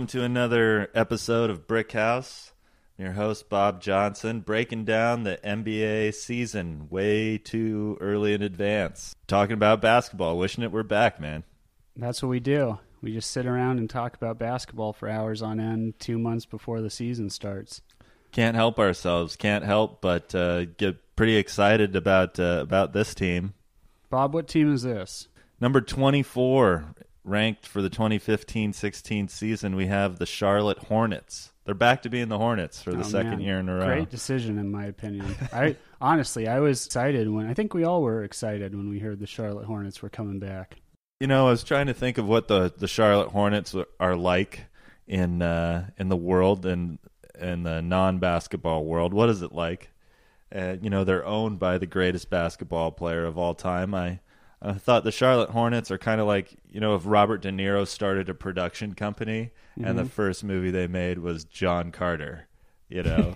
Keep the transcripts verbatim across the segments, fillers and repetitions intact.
welcome to another episode of Brick House. I'm your host, Bob Johnson, breaking down the N B A season way too early in advance. Talking about basketball, wishing it were back, man. That's what we do. We just sit around and talk about basketball for hours on end two months before the season starts. Can't help ourselves. Can't help but uh, get pretty excited about uh, about this team. Bob, what team is this? Number twenty-four, ranked for the twenty fifteen sixteen season, we have the Charlotte Hornets. They're back to being the Hornets for the oh, second man. year in a row. Great decision, in my opinion. I honestly, I was excited when I think we all were excited when we heard the Charlotte Hornets were coming back. You know, I was trying to think of what the, the Charlotte Hornets are like in uh, in the world and in the non-basketball world. What is it like? Uh, you know, they're owned by the greatest basketball player of all time. I, I thought the Charlotte Hornets are kind of like, you know, if Robert De Niro started a production company mm-hmm. and the first movie they made was John Carter, you know.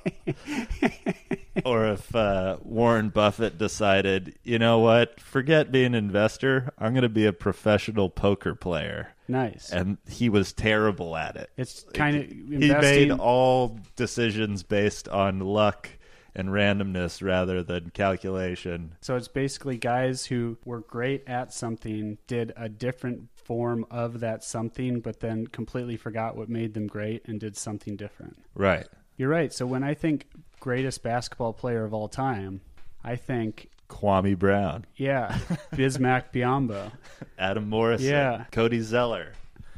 Or if uh, Warren Buffett decided, you know what, forget being an investor, I'm going to be a professional poker player. Nice. And he was terrible at it. It's kind of investing... He made all decisions based on luck and randomness rather than calculation. So it's basically guys who were great at something, did a different form of that something, but then completely forgot what made them great and did something different. Right. You're right. So when I think greatest basketball player of all time, I think Kwame Brown. Yeah. Bismack Biyombo. Adam Morrison. Yeah. Cody Zeller.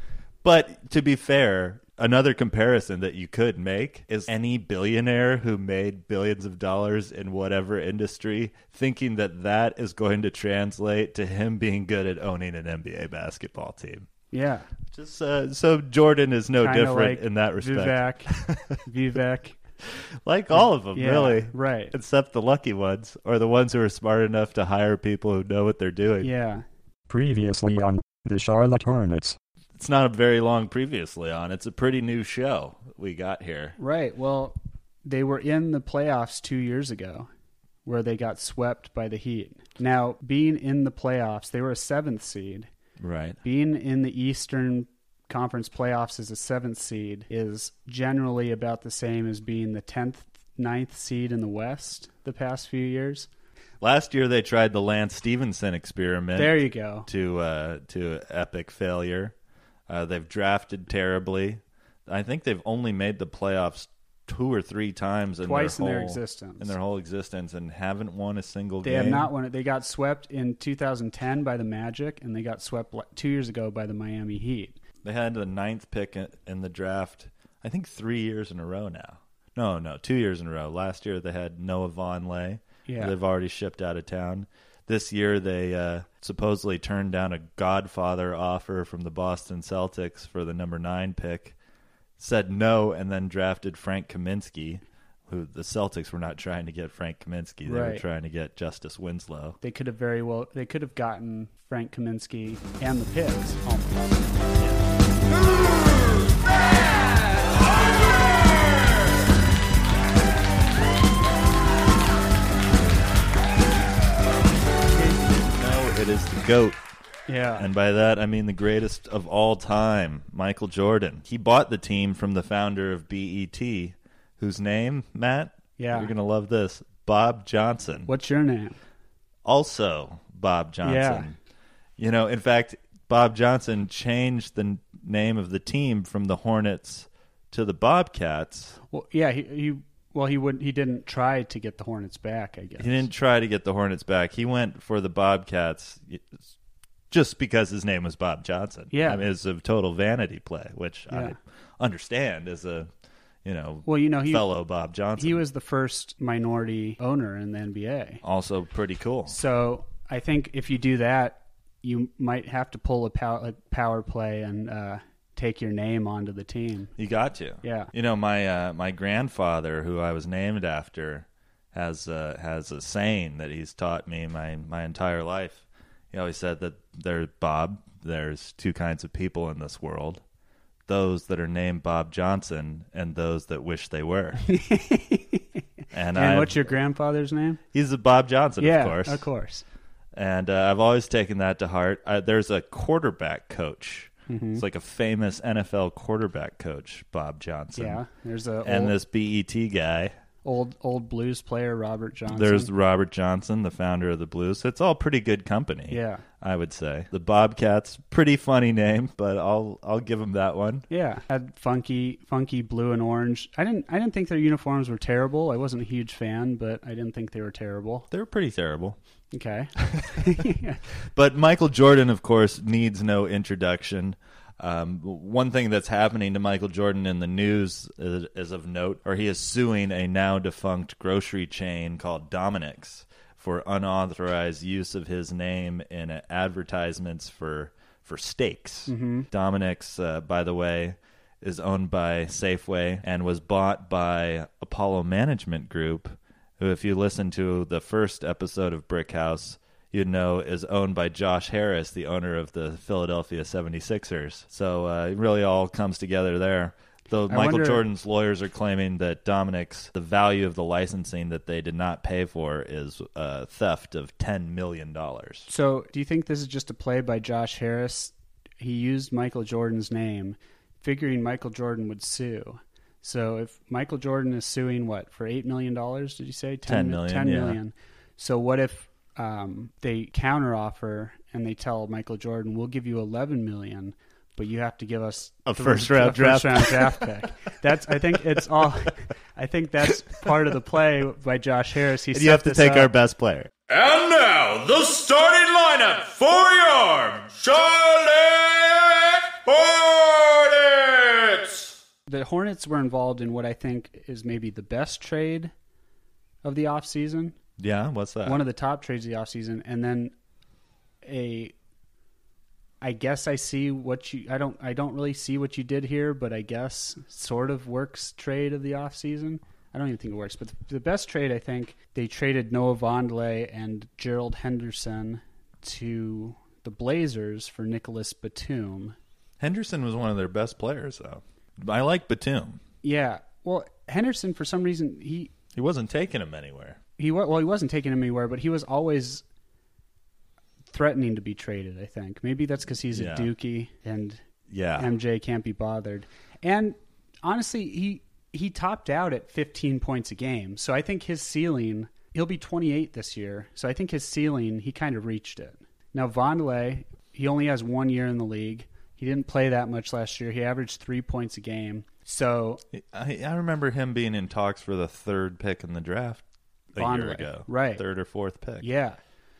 But to be fair, another comparison that you could make is any billionaire who made billions of dollars in whatever industry thinking that that is going to translate to him being good at owning an N B A basketball team. Yeah. Just uh, so Jordan is no Kinda different like in that respect. Vivek. Vivek. Like all of them, yeah, really. Right. Except the lucky ones, or the ones who are smart enough to hire people who know what they're doing. Yeah. Previously on the Charlotte Hornets. It's not a very long previously on. It's a pretty new show we got here. Right. Well, they were in the playoffs two years ago where they got swept by the Heat. Now, being in the playoffs, they were a seventh seed. Right. Being in the Eastern Conference playoffs as a seventh seed is generally about the same as being the tenth, ninth seed in the West the past few years. Last year they tried the Lance Stevenson experiment. There you go. To uh, to epic failure. Uh, they've drafted terribly. I think they've only made the playoffs two or three times in Twice their in whole, their existence. In their whole existence, and haven't won a single they game. They have not won it. They got swept in two thousand ten by the Magic, and they got swept two years ago by the Miami Heat. They had the ninth pick in the draft, I think three years in a row now. No, no, two years in a row. Last year they had Noah Vonleh. Yeah. They've already shipped out of town. This year they uh, supposedly turned down a Godfather offer from the Boston Celtics for the number nine pick, said no, and then drafted Frank Kaminsky, who the Celtics were not trying to get Frank Kaminsky. They right. were trying to get Justice Winslow. They could have very well, they could have gotten Frank Kaminsky and the picks almost. Yeah. It is the GOAT. Yeah. And by that, I mean the greatest of all time, Michael Jordan. He bought the team from the founder of B E T, whose name, Matt? Yeah. You're going to love this. Bob Johnson. What's your name? Also Bob Johnson. Yeah. You know, in fact, Bob Johnson changed the name of the team from the Hornets to the Bobcats. Well, yeah, he, he well he wouldn't he didn't try to get the Hornets back, I guess. He didn't try to get the Hornets back. He went for the Bobcats just because his name was Bob Johnson. Yeah. I mean, it's a total vanity play, which yeah. I understand as a, you know, well, you know, he, fellow Bob Johnson. He was the first minority owner in the N B A. Also pretty cool. So I think if you do that, you might have to pull a power, a power play and uh, take your name onto the team. You got to. Yeah. You know, my uh, my grandfather, who I was named after, has uh, has a saying that he's taught me my, my entire life. He always said that there's Bob, there's two kinds of people in this world. Those that are named Bob Johnson and those that wish they were. and and what's your grandfather's name? He's a Bob Johnson, yeah, of course. of course. And uh, I've always taken that to heart. Uh, there's a quarterback coach Mm-hmm. It's like a famous N F L quarterback coach, Bob Johnson. Yeah, there's a and old, this B E T guy. old old blues player, Robert Johnson. There's Robert Johnson, the founder of the Blues. It's all pretty good company. Yeah. I would say. The Bobcats, pretty funny name, but I'll I'll give them that one. Yeah, had funky funky blue and orange. I didn't I didn't think their uniforms were terrible. I wasn't a huge fan, but I didn't think they were terrible. They were pretty terrible. Okay. But Michael Jordan, of course, needs no introduction. Um, one thing that's happening to Michael Jordan in the news is, is of note, or he is suing a now defunct grocery chain called Dominick's for unauthorized use of his name in advertisements for for steaks. Mm-hmm. Dominick's, uh, by the way, is owned by Safeway and was bought by Apollo Management Group, who, if you listen to the first episode of Brick House, you'd know is owned by Josh Harris, the owner of the Philadelphia seventy-sixers. So uh, it really all comes together there. Though I Michael wonder- Jordan's lawyers are claiming that Dominick's, the value of the licensing that they did not pay for is uh, theft of ten million dollars. So, do you think this is just a play by Josh Harris? He used Michael Jordan's name, figuring Michael Jordan would sue. So, if Michael Jordan is suing, what, for eight million dollars, did you say? ten million ten yeah. million. So, what if um, they counteroffer and they tell Michael Jordan, we'll give you eleven million dollars, but you have to give us A three- first-round a draft first-round draft pick. That's, I think it's all. I think that's part of the play by Josh Harris. He And set you have to this take up. our best player. And now, the starting lineup for your Charlotte Hornets! The Hornets were involved in what I think is maybe the best trade of the offseason. Yeah, what's that? One of the top trades of the offseason. And then a I guess I see what you I don't I don't really see what you did here, but I guess sort of works trade of the offseason. I don't even think it works. But the, the best trade, I think, they traded Noah Vonleh and Gerald Henderson to the Blazers for Nicholas Batum. Henderson was one of their best players, though. I like Batum. Yeah. Well, Henderson, for some reason, he He wasn't taking him anywhere. He wa- well, he wasn't taking him anywhere, but he was always threatening to be traded, I think. Maybe that's because he's Yeah. a Dookie and Yeah. M J can't be bothered. And honestly, he he topped out at fifteen points a game. So I think his ceiling, he'll be twenty-eight this year. So I think his ceiling, he kind of reached it. Now, Vonleh, he only has one year in the league. He didn't play that much last year. He averaged three points a game. So I, I remember him being in talks for the third pick in the draft a year Vonleh, ago. right. Third or fourth pick. yeah.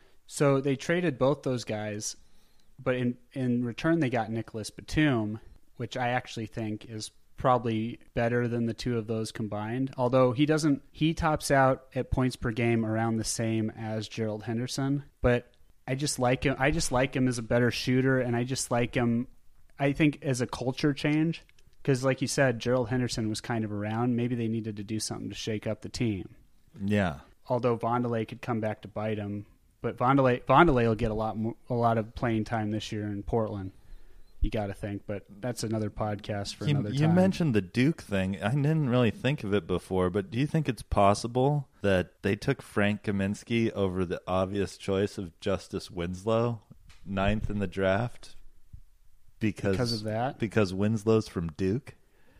So they traded both those guys, but in, in return they got Nicholas Batum, which I actually think is probably better than the two of those combined. Although he doesn't, he tops out at points per game around the same as Gerald Henderson, but I just like him. I just like him as a better shooter, and I just like him, I think, as a culture change. Because like you said, Gerald Henderson was kind of around. Maybe they needed to do something to shake up the team. Yeah. Although Vonleh could come back to bite him. But Vonleh, Vonleh will get a lot more, a lot of playing time this year in Portland. You got to think, but that's another podcast for You, another you time. mentioned the Duke thing. I didn't really think of it before, but do you think it's possible that they took Frank Kaminsky over the obvious choice of Justice Winslow, ninth in the draft? Because, Because of that? Because Winslow's from Duke?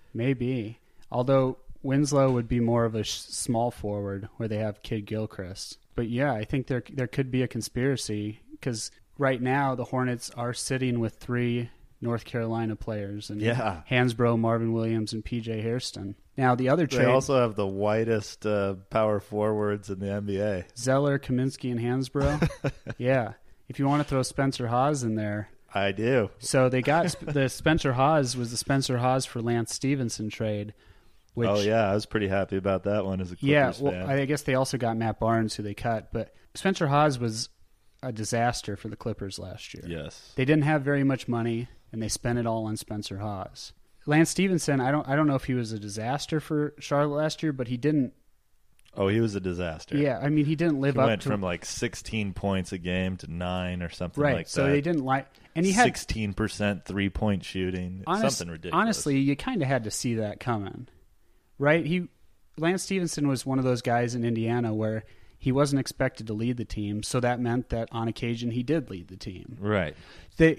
Maybe. Although Winslow would be more of a sh- small forward where they have Kid Gilchrist. But yeah, I think there there could be a conspiracy because right now the Hornets are sitting with three North Carolina players, and Yeah. Hansbrough, Marvin Williams, and P J Hairston. Now the other They trade, also have the whitest uh, power forwards in the N B A. Zeller, Kaminsky, and Hansbrough. Yeah, if you want to throw Spencer Hawes in there. I do. So they got sp- the Spencer Hawes was the Spencer Hawes for Lance Stevenson trade. Which, oh, yeah. I was pretty happy about that one as a Clippers yeah, well, fan. I guess they also got Matt Barnes, who they cut. But Spencer Hawes was a disaster for the Clippers last year. Yes. They didn't have very much money, and they spent it all on Spencer Hawes. Lance Stevenson, I don't, I don't know if he was a disaster for Charlotte last year, but he didn't. Oh, he was a disaster. Yeah, I mean, he didn't live He up went to from like sixteen points a game to nine or something right. like that. So they didn't like, and he had sixteen percent three-point shooting. honest, something ridiculous. Honestly, you kind of had to see that coming, right? He Lance Stevenson was one of those guys in Indiana where he wasn't expected to lead the team, so that meant that on occasion he did lead the team. Right. That he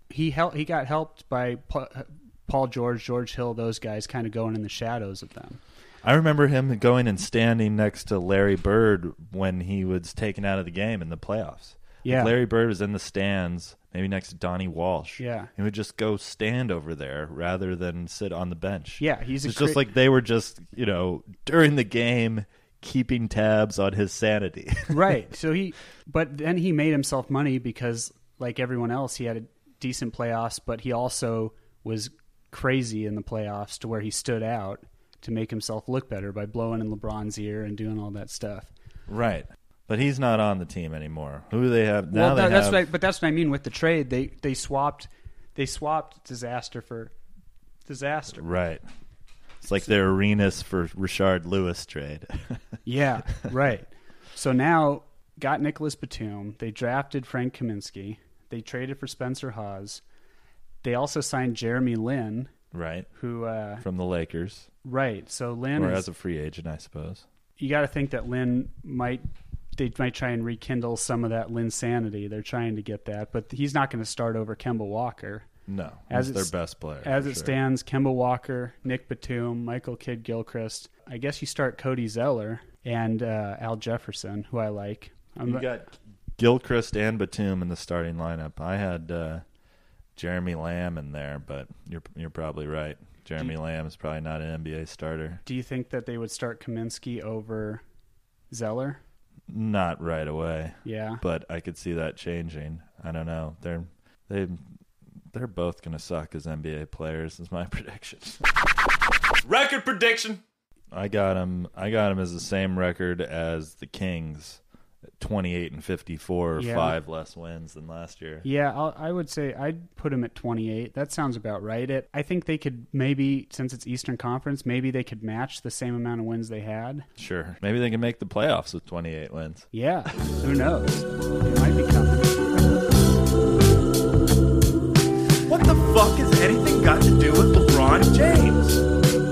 he helped. He got helped by Pa- Paul George, George Hill, those guys kind of going in the shadows of them. I remember him going and standing next to Larry Bird when he was taken out of the game in the playoffs. Yeah. Like Larry Bird was in the stands, maybe next to Donnie Walsh. Yeah. He would just go stand over there rather than sit on the bench. Yeah, he's a It's cra- just like they were just, you know, during the game keeping tabs on his sanity. Right. So he, but then he made himself money because, like everyone else, he had a decent playoffs, but he also was crazy in the playoffs to where he stood out to make himself look better by blowing in LeBron's ear and doing all that stuff. Right. But he's not on the team anymore. Who do they have now? Well, they that, that's have, what I, but that's what I mean with the trade. They they swapped they swapped disaster for disaster. Right. It's like their Arenas for Rashard Lewis trade. Yeah, right. So now got Nicholas Batum. They drafted Frank Kaminsky. They traded for Spencer Hawes. They also signed Jeremy Lin, Right. who uh, From the Lakers. right. So Lin Or is, as a free agent, I suppose. you got to think that Lin might they might try and rekindle some of that Lin sanity. They're trying to get that, but he's not going to start over Kemba Walker. No. As He's it's- their best player. As for it sure. stands, Kemba Walker, Nick Batum, Michael Kidd-Gilchrist. I guess you start Cody Zeller and uh, Al Jefferson, who I like. I'm You not- got Gilchrist and Batum in the starting lineup. I had uh, Jeremy Lamb in there, but you're you're probably right. Jeremy Lamb is probably not an N B A starter. Do you think that they would start Kaminsky over Zeller? Not right away, Yeah. but I could see that changing. I don't know. They're they they're both going to suck as N B A players. Is my prediction. Record prediction. I got him. I got him as the same record as the Kings, twenty-eight and fifty-four, Yeah. five less wins than last year. Yeah, I'll, I would say I'd put him at twenty-eight. That sounds about right. It. I think they could maybe, since it's Eastern Conference, maybe they could match the same amount of wins they had. Sure, maybe they can make the playoffs with twenty-eight wins. Yeah, who knows? It might be coming. What the fuck has anything got to do with LeBron James?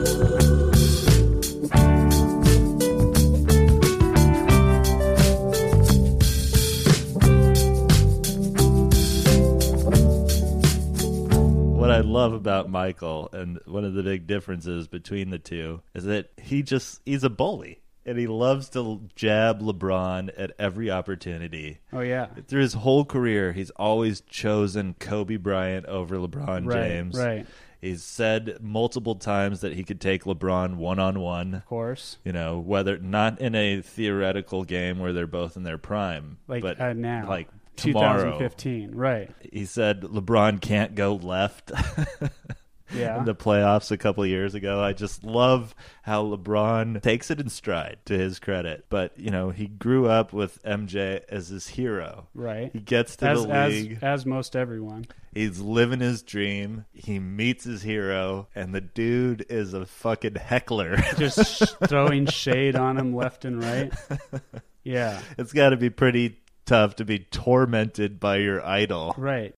What I love about Michael, and one of the big differences between the two, is that he just he's a bully. And he loves to jab LeBron at every opportunity. Oh yeah, Through his whole career, he's always chosen Kobe Bryant over LeBron right, James. right. He's said multiple times that he could take LeBron one-on-one. Of course, You know, whether not in a theoretical game where they're both in their prime, like but uh, now, like tomorrow. twenty fifteen, right? He said LeBron can't go left. Yeah. In the playoffs a couple of years ago. I just love how LeBron takes it in stride, to his credit. But, you know, he grew up with M J as his hero. Right. He gets to As the as league. as most everyone. He's living his dream. He meets his hero, and the dude is a fucking heckler. Just sh- throwing shade on him left and right. Yeah, It's got to be pretty tough to be tormented by your idol. right.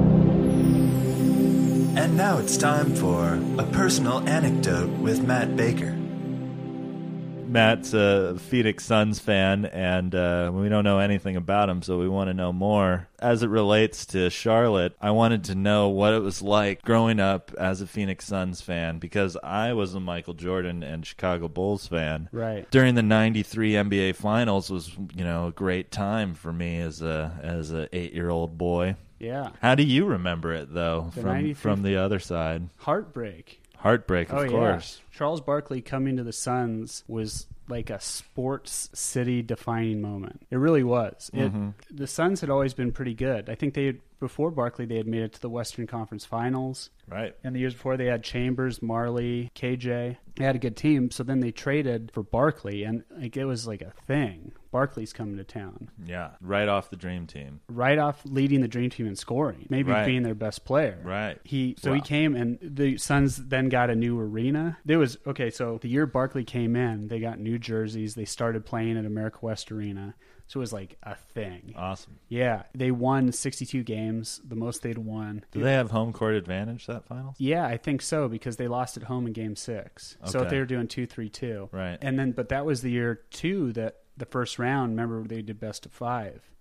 And now it's time for a personal anecdote with Matt Baker. Matt's a Phoenix Suns fan, and uh, we don't know anything about him, so we want to know more. As it relates to Charlotte, I wanted to know what it was like growing up as a Phoenix Suns fan, because I was a Michael Jordan and Chicago Bulls fan. Right. During the ninety-three N B A Finals was, you know, a great time for me as a as a eight-year-old boy. Yeah. How do you remember it, though, The from ninety-three from the other side? Heartbreak. Heartbreak, of oh course. yeah. Charles Barkley coming to the Suns was like a sports city defining moment. It really was. It, Mm-hmm. The Suns had always been pretty good. I think they had, before Barkley they had made it to the Western Conference Finals. Right. And the years before, they had Chambers, Marley, K J. They had a good team. So then they traded for Barkley, and like it was like a thing. Barkley's coming to town. Yeah, right off the dream team. Right off leading the dream team in scoring, maybe Right. being their best player. Right. He so he Wow. came, and the Suns then got a new arena. There was okay. So the year Barkley came in, they got new jerseys. They started playing at America West Arena. So it was like a thing. Awesome. Yeah, they won sixty-two games, the most they'd won. Do they have home court advantage that finals? Yeah, I think so, because they lost at home in game six. So if Okay. they were doing two, three, two. Right. And then, but that was the year two that the first round, remember they did best of five.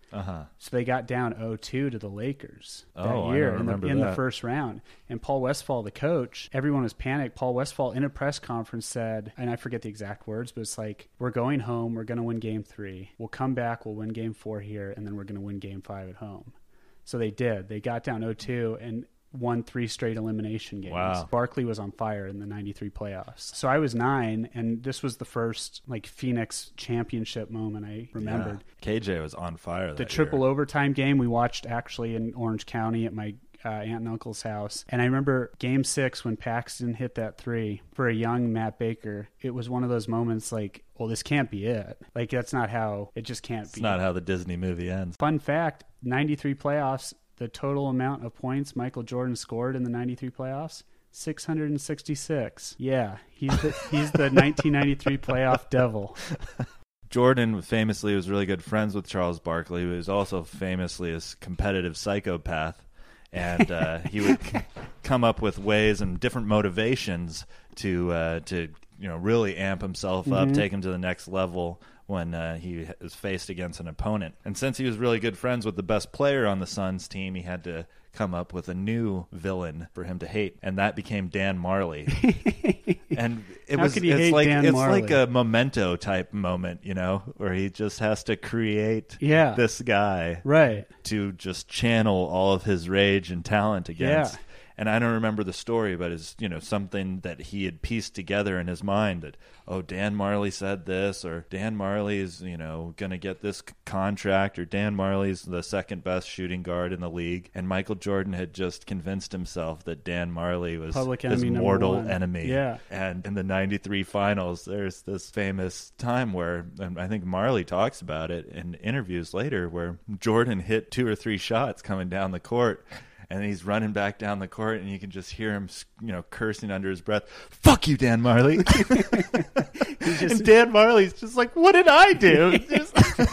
Uh-huh. So they got down oh two to the Lakers that Oh, I year don't in, the, remember in the that. first round. And Paul Westphal, the coach, everyone was panicked. Paul Westphal in a press conference said, and I forget the exact words, but it's like, we're going home. We're going to win game three. We'll come back. We'll win game four here. And then we're going to win game five at home. So they did. They got down oh two and won three straight elimination games. Wow. Barkley was on fire in the ninety-three playoffs. So I was nine, and this was the first like Phoenix championship moment I remembered. Yeah. K J was on fire that The triple year. overtime game we watched actually in Orange County at my uh, aunt and uncle's house. And I remember game six when Paxton hit that three for a young Matt Baker. It was one of those moments like, well, this can't be it. Like, that's not how, it just can't It's be. not how the Disney movie ends. Fun fact, ninety-three playoffs, the total amount of points Michael Jordan scored in the ninety-three playoffs, six hundred sixty-six. Yeah, he's the, he's the nineteen ninety-three playoff devil. Jordan famously was really good friends with Charles Barkley, who was also famously a competitive psychopath. And uh, he would c- come up with ways and different motivations to uh, to you know really amp himself up, Mhm. take him to the next level when uh, he was faced against an opponent. And since he was really good friends with the best player on the Suns team, he had to come up with a new villain for him to hate, and that became Dan Marley. And it How was could you it's hate like Dan it's Marley? like a Memento type moment, you know, where he just has to create Yeah. this guy Right. to just channel all of his rage and talent against. Yeah. And I don't remember the story, but it's, you know, something that he had pieced together in his mind that, oh, Dan Marley said this, or Dan Marley's, you know, going to get this c- contract, or Dan Marley's the second best shooting guard in the league. And Michael Jordan had just convinced himself that Dan Marley was Public his enemy number mortal one. enemy. Yeah. And in the ninety-three finals, there's this famous time where, and I think Marley talks about it in interviews later, where Jordan hit two or three shots coming down the court, and he's running back down the court, and you can just hear him, you know, cursing under his breath, "Fuck you, Dan Marley." And Dan Marley's just like, "What did I do?" Just-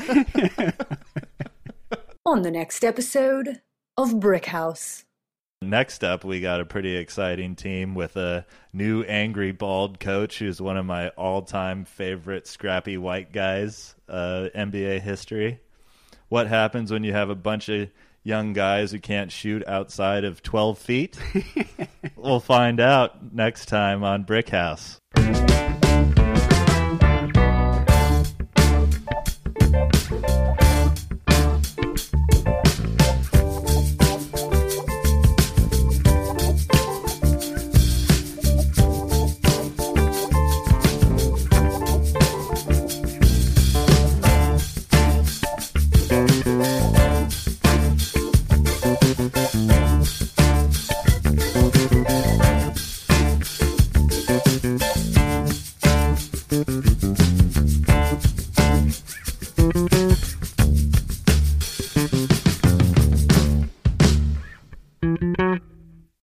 On the next episode of Brick House. Next up, we got a pretty exciting team with a new angry bald coach who's one of my all-time favorite scrappy white guys, uh, N B A history. What happens when you have a bunch of young guys who can't shoot outside of twelve feet? We'll find out next time on Brick House.